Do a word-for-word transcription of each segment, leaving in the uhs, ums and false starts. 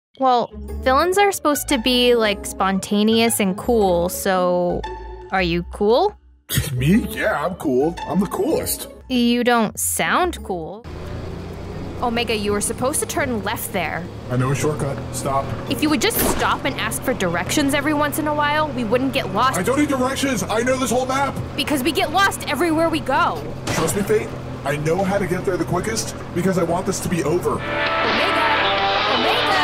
Well, villains are supposed to be, like, spontaneous and cool, so are you cool? Me? Yeah, I'm cool. I'm the coolest. You don't sound cool. Omega, you were supposed to turn left there. I know a shortcut. Stop. If you would just stop and ask for directions every once in a while, we wouldn't get lost. I don't need directions. I know this whole map. Because we get lost everywhere we go. Trust me, Fate. I know how to get there the quickest because I want this to be over. Omega! Omega!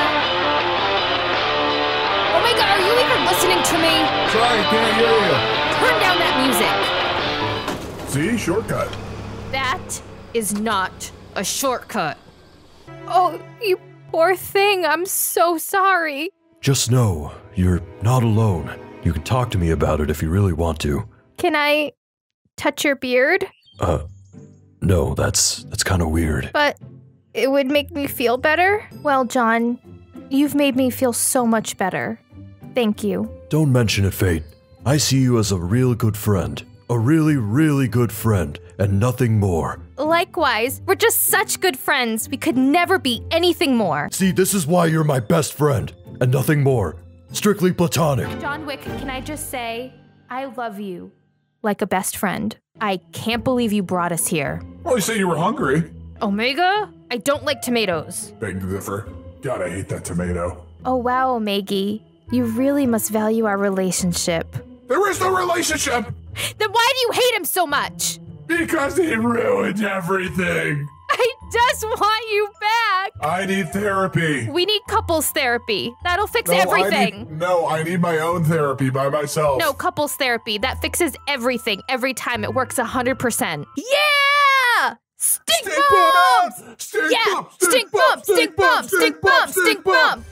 Omega, are you even listening to me? Sorry, can't hear you. Turn down that music. See? Shortcut. That is not a shortcut. Oh, you poor thing. I'm so sorry. Just know, you're not alone. You can talk to me about it if you really want to. Can I touch your beard? Uh, no, that's that's kind of weird. But it would make me feel better? Well, John, you've made me feel so much better. Thank you. Don't mention it, Fate. I see you as a real good friend. A really, really good friend, and nothing more. Likewise, we're just such good friends. We could never be anything more. See, this is why you're my best friend, and nothing more. Strictly platonic. John Wick, can I just say, I love you like a best friend. I can't believe you brought us here. Well, you said you were hungry. Omega? I don't like tomatoes. Beg to differ. God, I hate that tomato. Oh wow, Omega. You really must value our relationship. There is no relationship! Then why do you hate him so much? Because he ruined everything! I just want you back! I need therapy. We need couples therapy. That'll fix No, everything. I need, no, I need my own therapy by myself. No, couples therapy. That fixes everything every time. It works one hundred percent. Yeah! Stink, Stink bomb! bomb! Stink Yeah! bomb! Stink bomb! Stink bomb! Stink bomb! Stink bomb!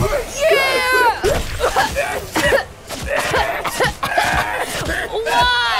Yeah! Why?